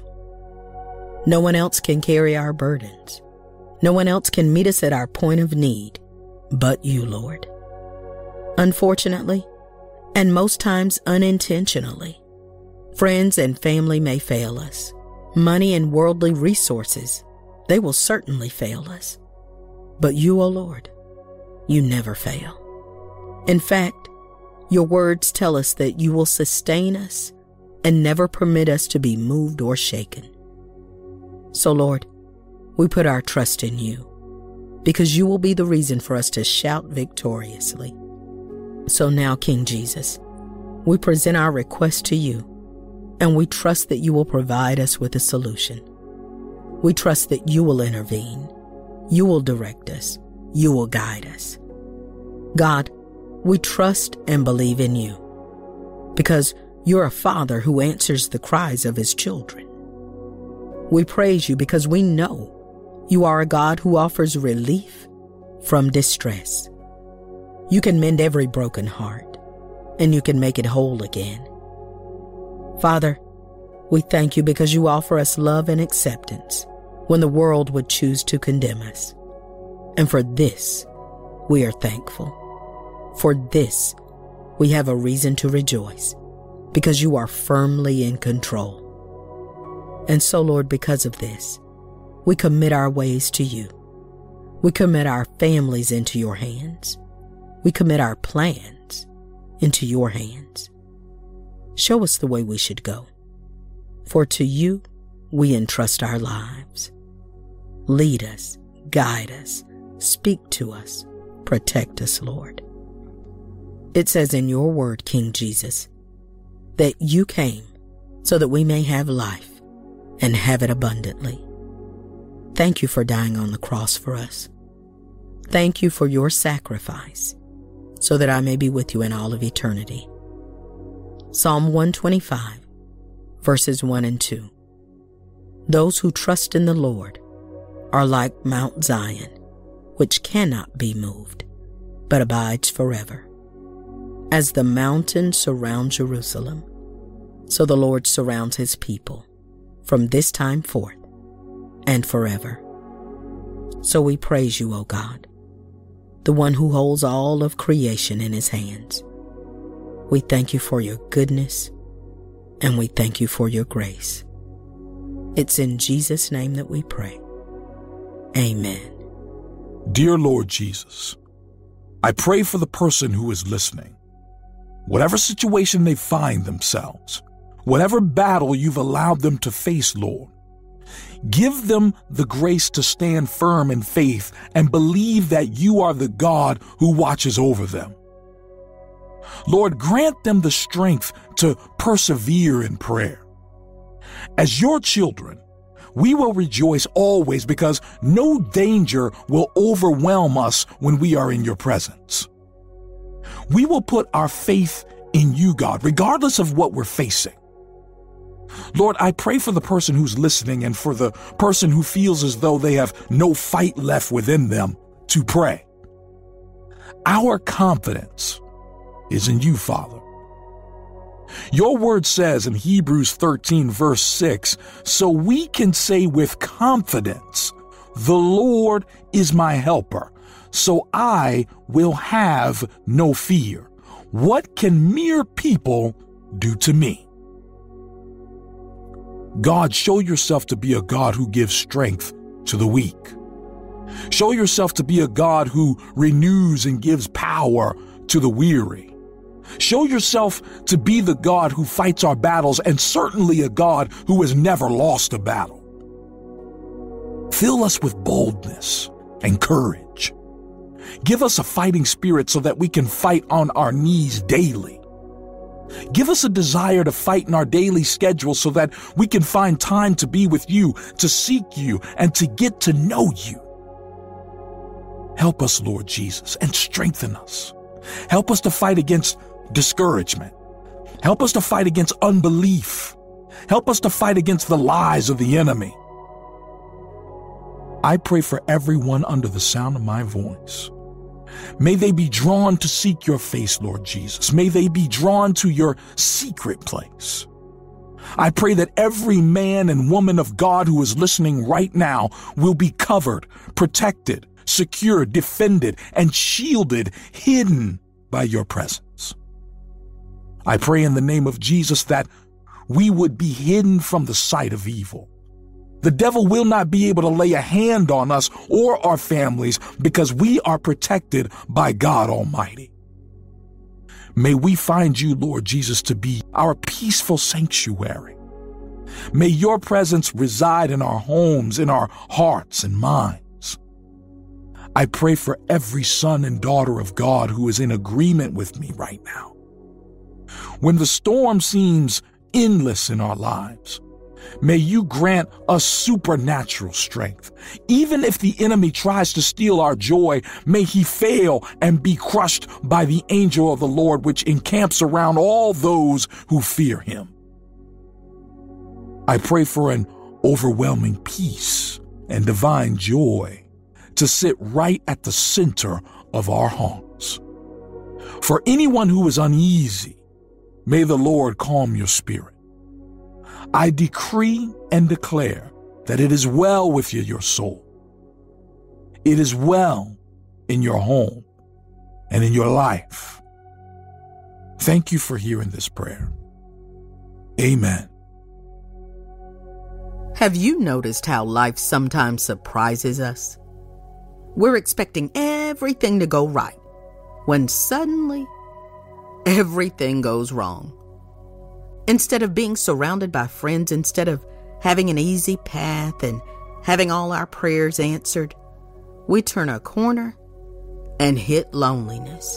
No one else can carry our burdens. No one else can meet us at our point of need but you, Lord. Unfortunately, and most times unintentionally, friends and family may fail us. Money and worldly resources, they will certainly fail us. But you, O Lord, you never fail. In fact, your words tell us that you will sustain us and never permit us to be moved or shaken. So, Lord, we put our trust in you because you will be the reason for us to shout victoriously. So now, King Jesus, we present our request to you, and we trust that you will provide us with a solution. We trust that you will intervene. You will direct us. You will guide us. God, we trust and believe in you because you're a Father who answers the cries of his children. We praise you because we know you are a God who offers relief from distress. You can mend every broken heart, and you can make it whole again. Father, we thank you because you offer us love and acceptance when the world would choose to condemn us. And for this, we are thankful. For this, we have a reason to rejoice because you are firmly in control. And so, Lord, because of this, we commit our ways to you. We commit our families into your hands. We commit our plans into your hands. Show us the way we should go. For to you, we entrust our lives. Lead us, guide us, speak to us, protect us, Lord. It says in your word, King Jesus, that you came so that we may have life and have it abundantly. Thank you for dying on the cross for us. Thank you for your sacrifice so that I may be with you in all of eternity. Psalm 125, verses 1 and 2. Those who trust in the Lord are like Mount Zion, which cannot be moved, but abides forever. As the mountains surround Jerusalem, so the Lord surrounds his people from this time forth and forever. So we praise you, O God, the one who holds all of creation in his hands. We thank you for your goodness, and we thank you for your grace. It's in Jesus' name that we pray. Amen. Dear Lord Jesus, I pray for the person who is listening. Whatever situation they find themselves, whatever battle you've allowed them to face, Lord, give them the grace to stand firm in faith and believe that you are the God who watches over them. Lord, grant them the strength to persevere in prayer. As your children, we will rejoice always because no danger will overwhelm us when we are in your presence. We will put our faith in you, God, regardless of what we're facing. Lord, I pray for the person who's listening and for the person who feels as though they have no fight left within them to pray. Our confidence is in you, Father. Your word says in Hebrews 13, verse 6, so we can say with confidence, the Lord is my helper, so I will have no fear. What can mere people do to me? God, show yourself to be a God who gives strength to the weak. Show yourself to be a God who renews and gives power to the weary. Show yourself to be the God who fights our battles, and certainly a God who has never lost a battle. Fill us with boldness and courage. Give us a fighting spirit so that we can fight on our knees daily. Give us a desire to fight in our daily schedule so that we can find time to be with you, to seek you, and to get to know you. Help us, Lord Jesus, and strengthen us. Help us to fight against discouragement. Help us to fight against unbelief. Help us to fight against the lies of the enemy. I pray for everyone under the sound of my voice. May they be drawn to seek your face, Lord Jesus. May they be drawn to your secret place. I pray that every man and woman of God who is listening right now will be covered, protected, secured, defended, and shielded, hidden by your presence. I pray in the name of Jesus that we would be hidden from the sight of evil. The devil will not be able to lay a hand on us or our families because we are protected by God Almighty. May we find you, Lord Jesus, to be our peaceful sanctuary. May your presence reside in our homes, in our hearts and minds. I pray for every son and daughter of God who is in agreement with me right now. When the storm seems endless in our lives, may you grant us supernatural strength. Even if the enemy tries to steal our joy, may he fail and be crushed by the angel of the Lord, which encamps around all those who fear him. I pray for an overwhelming peace and divine joy to sit right at the center of our hearts. For anyone who is uneasy, may the Lord calm your spirit. I decree and declare that it is well with you, your soul. It is well in your home and in your life. Thank you for hearing this prayer. Amen. Have you noticed how life sometimes surprises us? We're expecting everything to go right, when suddenly everything goes wrong. Instead of being surrounded by friends, instead of having an easy path and having all our prayers answered, we turn a corner and hit loneliness.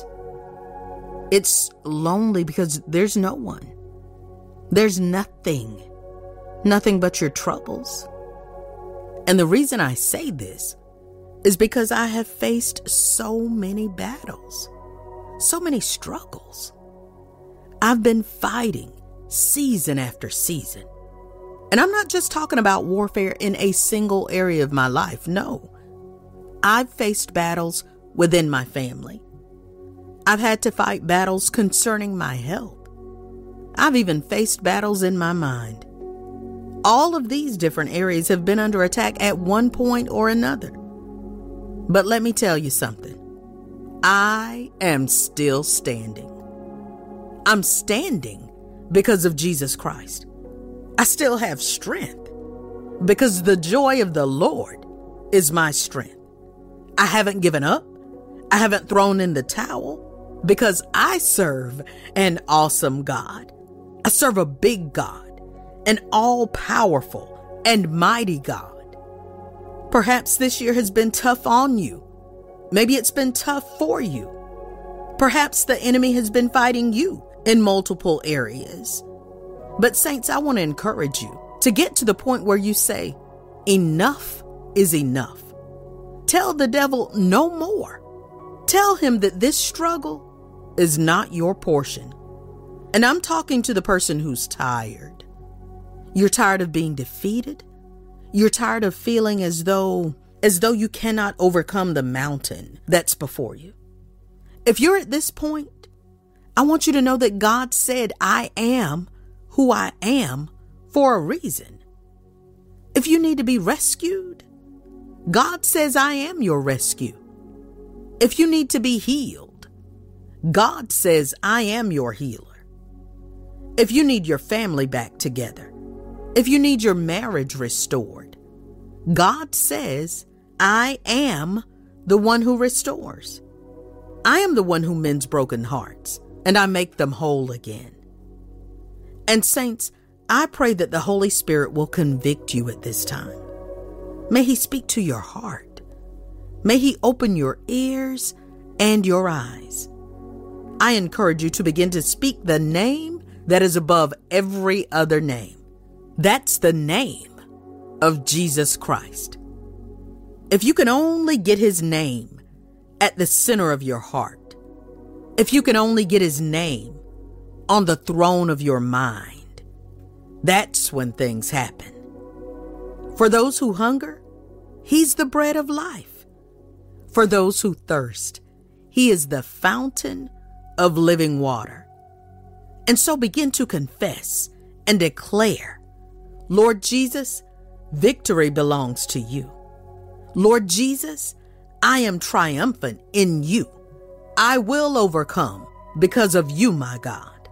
It's lonely because there's no one. There's nothing but your troubles. And the reason I say this is because I have faced so many battles, so many struggles. I've been fighting season after season. And I'm not just talking about warfare in a single area of my life. No. I've faced battles within my family. I've had to fight battles concerning my health. I've even faced battles in my mind. All of these different areas have been under attack at one point or another. But let me tell you something. I am still standing. I'm standing because of Jesus Christ. I still have strength because the joy of the Lord is my strength. I haven't given up. I haven't thrown in the towel because I serve an awesome God. I serve a big God, an all-powerful and mighty God. Perhaps this year has been tough on you. Maybe it's been tough for you. Perhaps the enemy has been fighting you in multiple areas. But saints, I want to encourage you to get to the point where you say, enough is enough. Tell the devil no more. Tell him that this struggle is not your portion. And I'm talking to the person who's tired. You're tired of being defeated. You're tired of feeling as though you cannot overcome the mountain that's before you. If you're at this point, I want you to know that God said, I am who I am for a reason. If you need to be rescued, God says, I am your rescue. If you need to be healed, God says, I am your healer. If you need your family back together, If you need your marriage restored, God says, I am the one who restores. I am the one who mends broken hearts, and I make them whole again. And saints, I pray that the Holy Spirit will convict you at this time. May He speak to your heart. May He open your ears and your eyes. I encourage you to begin to speak the name that is above every other name. That's the name of Jesus Christ. If you can only get His name at the center of your heart, if you can only get His name on the throne of your mind, that's when things happen. For those who hunger, He's the bread of life. For those who thirst, He is the fountain of living water. And so begin to confess and declare, Lord Jesus, victory belongs to you. Lord Jesus, I am triumphant in you. I will overcome because of you, my God.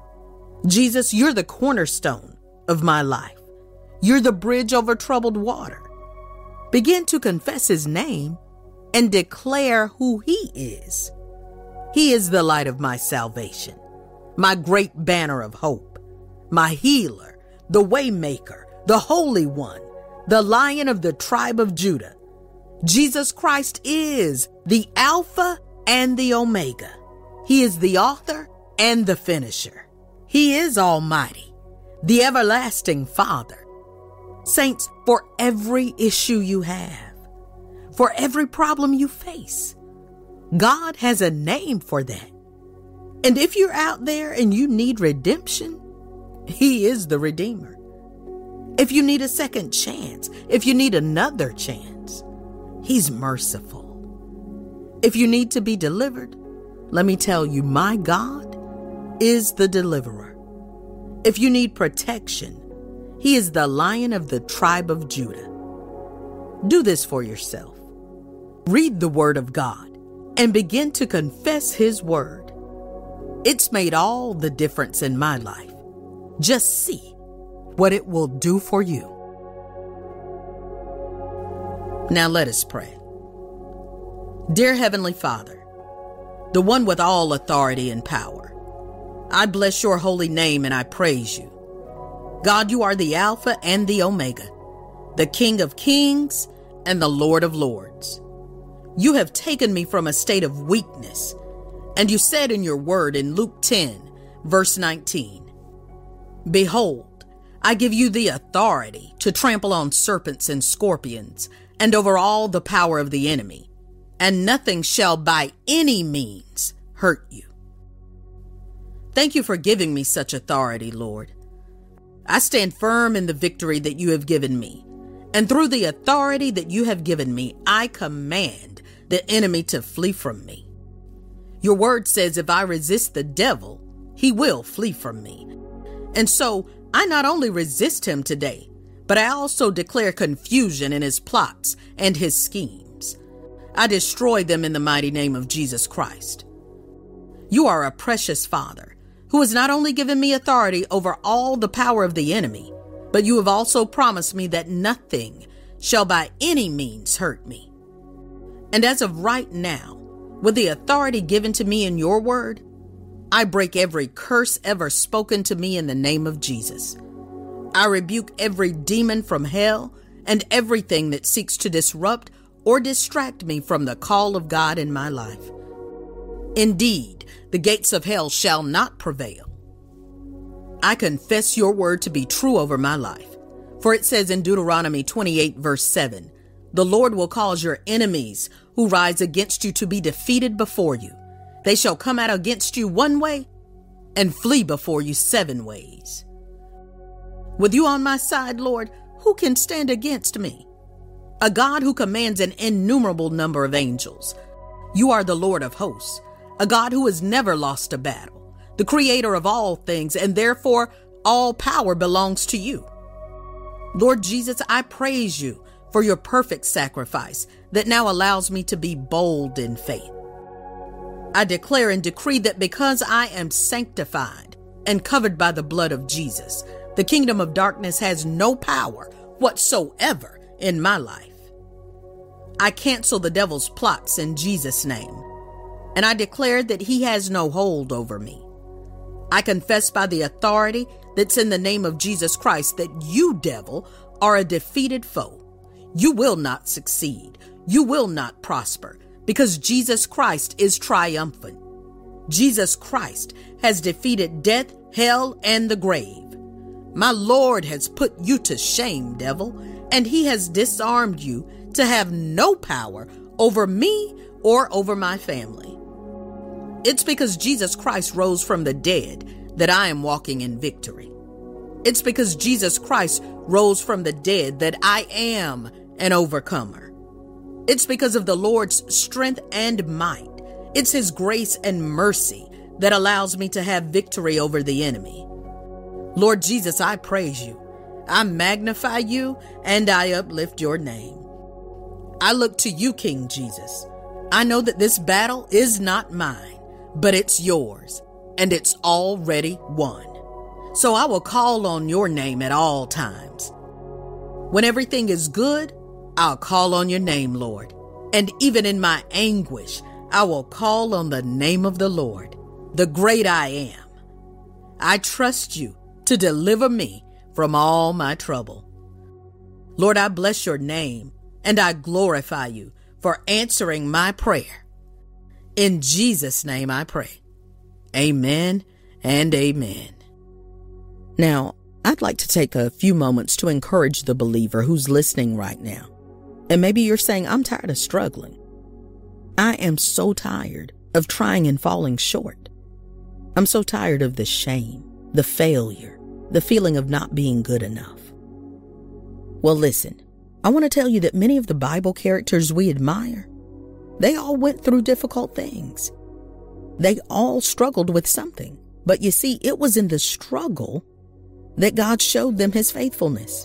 Jesus, you're the cornerstone of my life. You're the bridge over troubled water. Begin to confess His name and declare who He is. He is the light of my salvation, my great banner of hope, my healer, the waymaker, the Holy One, the Lion of the tribe of Judah. Jesus Christ is the Alpha and the Omega. He is the author and the finisher. He is Almighty, the everlasting Father. Saints, for every issue you have, for every problem you face, God has a name for that. And if you're out there and you need redemption, He is the Redeemer. If you need a second chance, if you need another chance, He's merciful. If you need to be delivered, let me tell you, my God is the deliverer. If you need protection, He is the Lion of the tribe of Judah. Do this for yourself. Read the Word of God and begin to confess His Word. It's made all the difference in my life. Just see what it will do for you. Now let us pray. Dear Heavenly Father, the one with all authority and power, I bless your holy name and I praise you. God, you are the Alpha and the Omega, the King of kings and the Lord of lords. You have taken me from a state of weakness, and you said in your word in Luke 10, verse 19, Behold, I give you the authority to trample on serpents and scorpions and over all the power of the enemy, and nothing shall by any means hurt you. Thank you for giving me such authority, Lord. I stand firm in the victory that you have given me, and through the authority that you have given me, I command the enemy to flee from me. Your word says if I resist the devil, he will flee from me. And so I not only resist him today, but I also declare confusion in his plots and his schemes. I destroy them in the mighty name of Jesus Christ. You are a precious Father who has not only given me authority over all the power of the enemy, but you have also promised me that nothing shall by any means hurt me. And as of right now, with the authority given to me in your word, I break every curse ever spoken to me in the name of Jesus. I rebuke every demon from hell and everything that seeks to disrupt or distract me from the call of God in my life. Indeed, the gates of hell shall not prevail. I confess your word to be true over my life. For it says in Deuteronomy 28, verse 7, the Lord will cause your enemies who rise against you to be defeated before you. They shall come out against you one way and flee before you 7 ways. With you on my side, Lord, who can stand against me? A God who commands an innumerable number of angels. You are the Lord of hosts, a God who has never lost a battle, the creator of all things, and therefore all power belongs to you. Lord Jesus, I praise you for your perfect sacrifice that now allows me to be bold in faith. I declare and decree that because I am sanctified and covered by the blood of Jesus, The kingdom of darkness has no power whatsoever in my life. I cancel the devil's plots in Jesus' name, and I declare that he has no hold over me. I confess by the authority that's in the name of Jesus Christ that you, devil, are a defeated foe. You will not succeed. You will not prosper, because Jesus Christ is triumphant. Jesus Christ has defeated death, hell, and the grave. My Lord has put you to shame, devil, and he has disarmed you to have no power over me or over my family. It's because Jesus Christ rose from the dead that I am walking in victory. It's because Jesus Christ rose from the dead that I am an overcomer. It's because of the Lord's strength and might. It's his grace and mercy that allows me to have victory over the enemy. Lord Jesus, I praise you. I magnify you and I uplift your name. I look to you, King Jesus. I know that this battle is not mine, but it's yours, and it's already won. So I will call on your name at all times. When everything is good, I'll call on your name, Lord. And even in my anguish, I will call on the name of the Lord, the great I am. I trust you to deliver me from all my trouble. Lord, I bless your name and I glorify you for answering my prayer. In Jesus' name I pray. Amen and amen. Now, I'd like to take a few moments to encourage the believer who's listening right now. And maybe you're saying, I'm tired of struggling. I am so tired of trying and falling short. I'm so tired of the shame, the failure, the feeling of not being good enough. Well, listen, I want to tell you that many of the Bible characters we admire, they all went through difficult things. They all struggled with something. But you see, it was in the struggle that God showed them his faithfulness.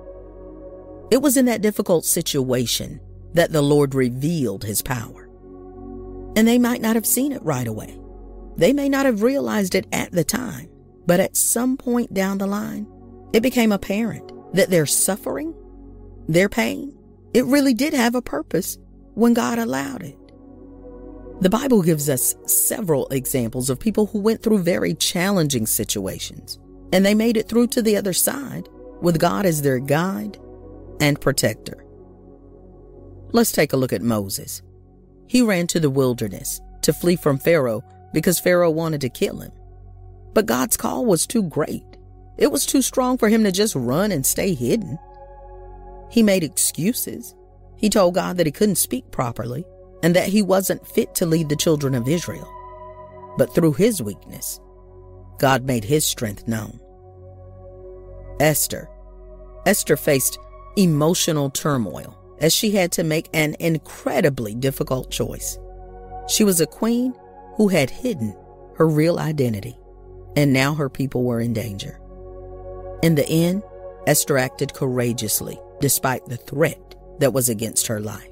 It was in that difficult situation that the Lord revealed his power. And they might not have seen it right away. They may not have realized it at the time, but at some point down the line, it became apparent that their suffering, their pain, it really did have a purpose when God allowed it. The Bible gives us several examples of people who went through very challenging situations, and they made it through to the other side with God as their guide and protector. Let's take a look at Moses. He ran to the wilderness to flee from Pharaoh because Pharaoh wanted to kill him. But God's call was too great. It was too strong for him to just run and stay hidden. He made excuses. He told God that he couldn't speak properly and that he wasn't fit to lead the children of Israel. But through his weakness, God made his strength known. Esther faced emotional turmoil as she had to make an incredibly difficult choice. She was a queen who had hidden her real identity, and now her people were in danger. In the end, Esther acted courageously despite the threat that was against her life.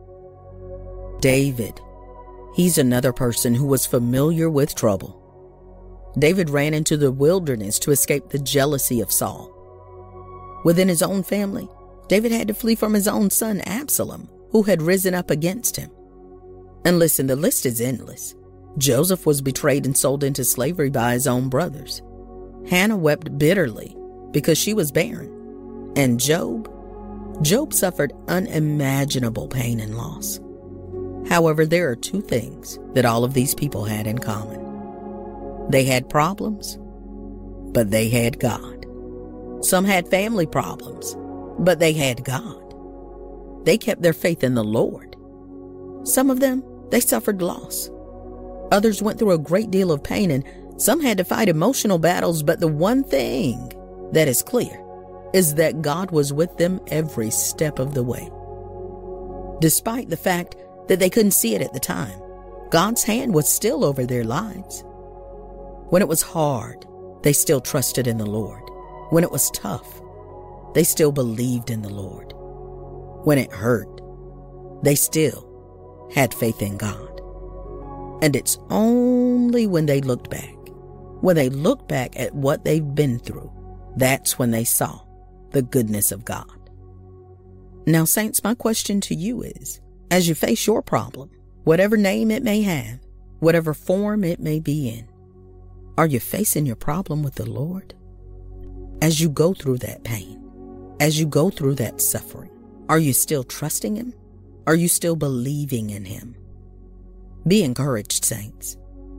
David, he's another person who was familiar with trouble. David ran into the wilderness to escape the jealousy of Saul. Within his own family, David had to flee from his own son Absalom, who had risen up against him. And listen, the list is endless. Joseph was betrayed and sold into slavery by his own brothers. Hannah wept bitterly because she was barren. And Job suffered unimaginable pain and loss. However, there are two things that all of these people had in common. They had problems, but they had God. Some had family problems, but they had God. They kept their faith in the Lord. Some of them, they suffered loss. Others went through a great deal of pain, and some had to fight emotional battles, but the one thing that is clear is that God was with them every step of the way. Despite the fact that they couldn't see it at the time, God's hand was still over their lives. When it was hard, they still trusted in the Lord. When it was tough, they still believed in the Lord. When it hurt, they still had faith in God. And it's only when they looked back at what they've been through, That's when they saw the goodness of God. Now, saints, my question to you is, as you face your problem, whatever name it may have, whatever form it may be in, are you facing your problem with the Lord? As you go through that pain, as you go through that suffering, are you still trusting Him? Are you still believing in Him? Be encouraged, saints.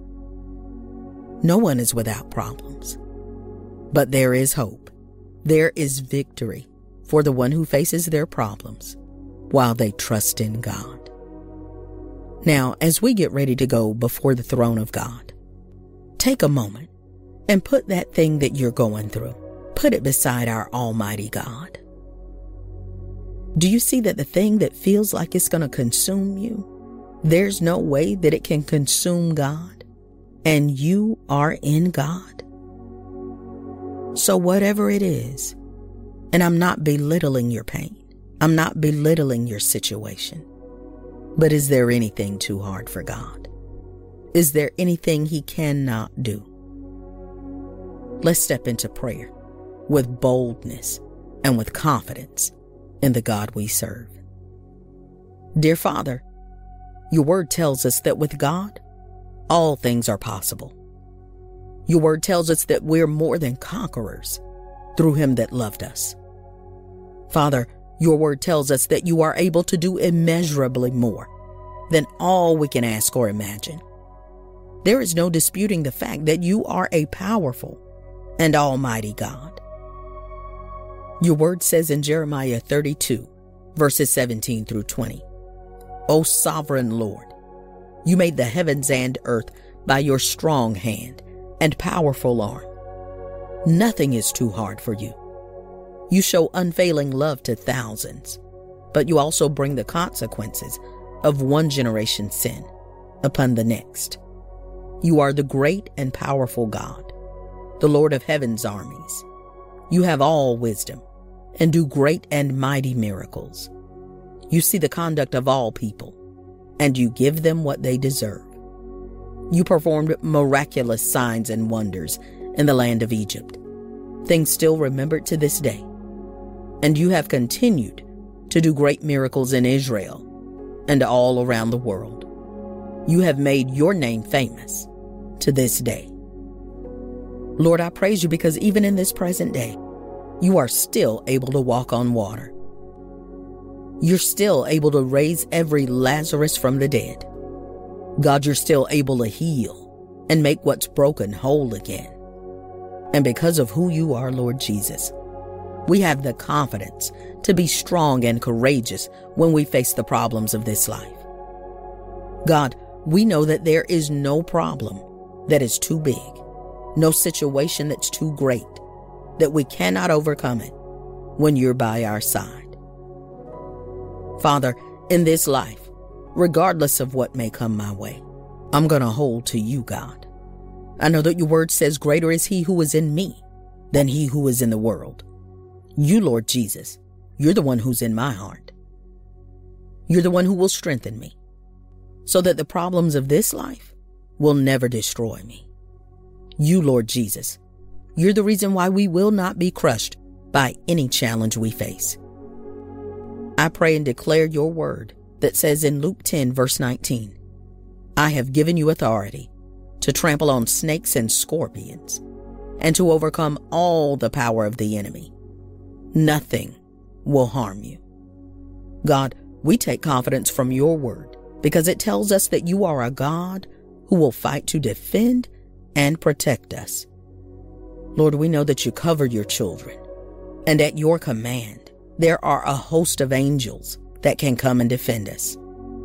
No one is without problems, but there is hope. There is victory for the one who faces their problems while they trust in God. Now, as we get ready to go before the throne of God, take a moment and put that thing that you're going through, put it beside our Almighty God. Do you see that the thing that feels like it's going to consume you, there's no way that it can consume God, and you are in God? So whatever it is, and I'm not belittling your pain, I'm not belittling your situation, but is there anything too hard for God? Is there anything He cannot do? Let's step into prayer with boldness and with confidence in the God we serve. Dear Father, your word tells us that with God, all things are possible. Your word tells us that we're more than conquerors through Him that loved us. Father, your word tells us that you are able to do immeasurably more than all we can ask or imagine. There is no disputing the fact that you are a powerful and almighty God. Your word says in Jeremiah 32, verses 17 through 20, O sovereign Lord, you made the heavens and earth by your strong hand and powerful arm. Nothing is too hard for you. You show unfailing love to thousands, but you also bring the consequences of one generation's sin upon the next. You are the great and powerful God, the Lord of heaven's armies. You have all wisdom and do great and mighty miracles. You see the conduct of all people, and you give them what they deserve. You performed miraculous signs and wonders in the land of Egypt, things still remembered to this day. And you have continued to do great miracles in Israel and all around the world. You have made your name famous to this day. Lord, I praise you because even in this present day, you are still able to walk on water. You're still able to raise every Lazarus from the dead. God, you're still able to heal and make what's broken whole again. And because of who you are, Lord Jesus, we have the confidence to be strong and courageous when we face the problems of this life. God, we know that there is no problem that is too big, no situation that's too great, that we cannot overcome it when you're by our side. Father, in this life, regardless of what may come my way, I'm going to hold to you, God. I know that your word says greater is He who is in me than he who is in the world. You, Lord Jesus, you're the one who's in my heart. You're the one who will strengthen me so that the problems of this life will never destroy me. You, Lord Jesus, you're the reason why we will not be crushed by any challenge we face. I pray and declare your word that says in Luke 10, verse 19, I have given you authority to trample on snakes and scorpions and to overcome all the power of the enemy. Nothing will harm you. God, we take confidence from your word because it tells us that you are a God who will fight to defend and protect us. Lord, we know that you cover your children, and at your command, there are a host of angels that can come and defend us.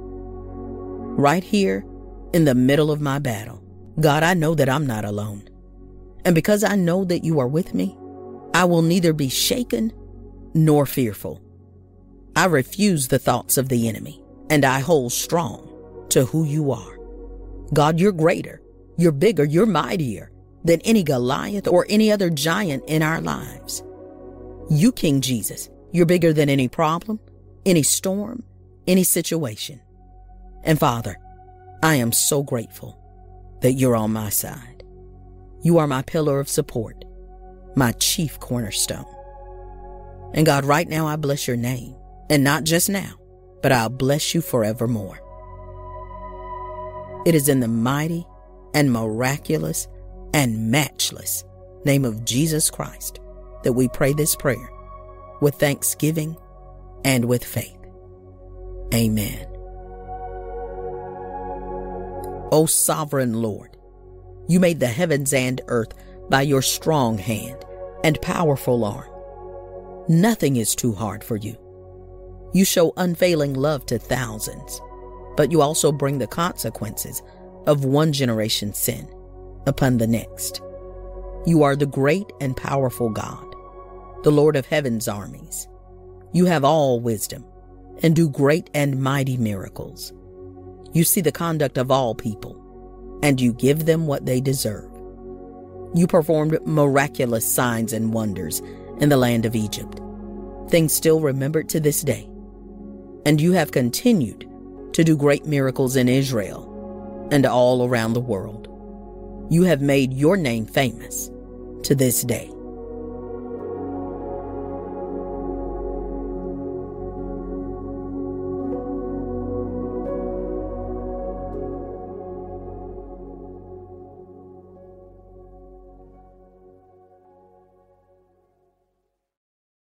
Right here in the middle of my battle, God, I know that I'm not alone. And because I know that you are with me, I will neither be shaken nor fearful. I refuse the thoughts of the enemy, and I hold strong to who you are. God, you're greater, you're bigger, you're mightier than any Goliath or any other giant in our lives. You, King Jesus, you're bigger than any problem, any storm, any situation. And Father, I am so grateful that you're on my side. You are my pillar of support. my chief cornerstone. And God, right now I bless your name, and not just now, but I'll bless you forevermore. It is in the mighty and miraculous and matchless name of Jesus Christ that we pray this prayer with thanksgiving and with faith. Amen. O sovereign Lord, you made the heavens and earth by your strong hand and powerful arm. Nothing is too hard for you. You show unfailing love to thousands, but you also bring the consequences of one generation's sin upon the next. You are the great and powerful God, the Lord of heaven's armies. You have all wisdom and do great and mighty miracles. You see the conduct of all people, and you give them what they deserve. You performed miraculous signs and wonders in the land of Egypt, things still remembered to this day. And you have continued to do great miracles in Israel and all around the world. You have made your name famous to this day.